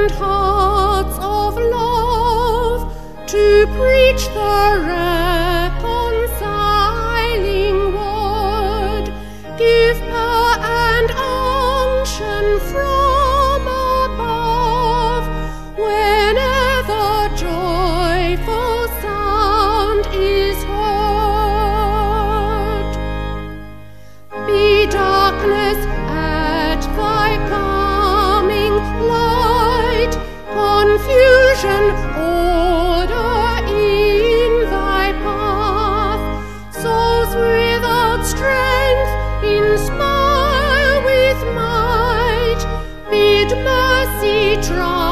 and hearts of love, to preach the reconciling word. Give power and unction from above, whenever joyful sound is heard. Be darkness at thy coming light, confusion, order in thy path. Souls without strength, inspire with might, bid mercy try.